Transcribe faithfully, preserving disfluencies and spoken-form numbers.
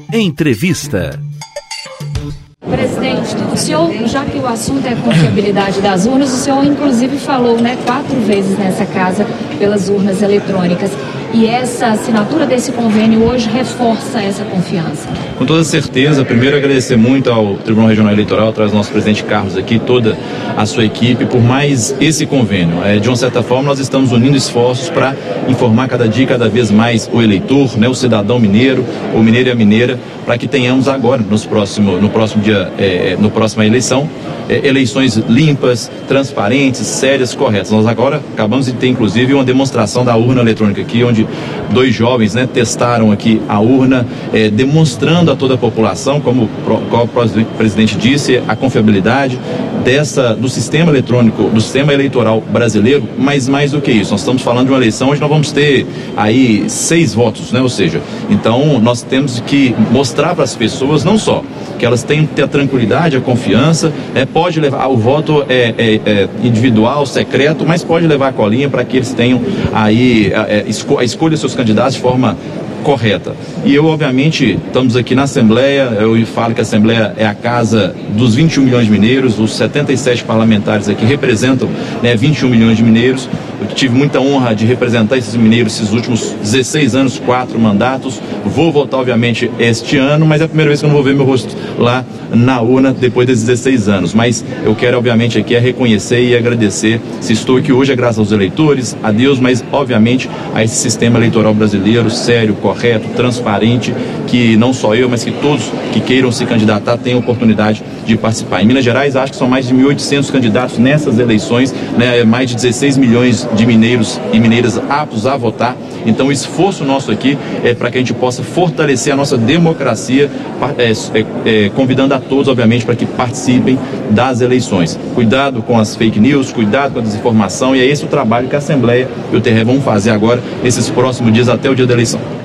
Entrevista. Presidente, o senhor, já que o assunto é a confiabilidade das urnas, o senhor inclusive falou, né, quatro vezes nessa casa pelas urnas eletrônicas. E essa assinatura desse convênio hoje reforça essa confiança? Com toda certeza. Primeiro, agradecer muito ao Tribunal Regional Eleitoral, traz o nosso presidente Carlos aqui, toda a sua equipe, por mais esse convênio. É, de uma certa forma, nós estamos unindo esforços para informar cada dia, cada vez mais o eleitor, né, o cidadão mineiro, o mineiro e a mineira, para que tenhamos agora, nos próximo, no próximo dia, é, no próxima eleição, é, eleições limpas, transparentes, sérias, corretas. Nós agora acabamos de ter, inclusive, uma demonstração da urna eletrônica aqui, onde dois jovens, né, testaram aqui a urna, é, demonstrando a toda a população, como o presidente disse, a confiabilidade dessa, do sistema eletrônico, do sistema eleitoral brasileiro, mas mais do que isso, nós estamos falando de uma eleição onde nós vamos ter aí seis votos, né? Ou seja, então nós temos que mostrar para as pessoas, não só que elas têm que ter a tranquilidade, a confiança, é, pode levar, o voto é, é, é individual, secreto, mas pode levar a colinha para que eles tenham aí a, a, esco, a escolha seus candidatos de forma correta. E eu, obviamente, estamos aqui na Assembleia, eu falo que a Assembleia é a casa dos vinte e um milhões de mineiros, os setenta e sete parlamentares aqui representam, né, vinte e um milhões de mineiros. Eu tive muita honra de representar esses mineiros esses últimos dezesseis anos, quatro mandatos. Vou votar, obviamente, este ano, mas é a primeira vez que eu não vou ver meu rosto lá na urna depois desses dezesseis anos. Mas eu quero, obviamente, aqui é reconhecer e agradecer. Se estou aqui hoje é graças aos eleitores, a Deus, mas, obviamente, a esse sistema eleitoral brasileiro, sério, correto, transparente, que não só eu, mas que todos que queiram se candidatar tenham oportunidade de participar. Em Minas Gerais, acho que são mais de mil e oitocentos candidatos nessas eleições, né, mais de dezesseis milhões de mineiros e mineiras aptos a votar. Então, o esforço nosso aqui é para que a gente possa fortalecer a nossa democracia, é, é, é, convidando a todos, obviamente, para que participem das eleições. Cuidado com as fake news, cuidado com a desinformação, e é esse o trabalho que a Assembleia e o T R E vão fazer agora, nesses próximos dias, até o dia da eleição.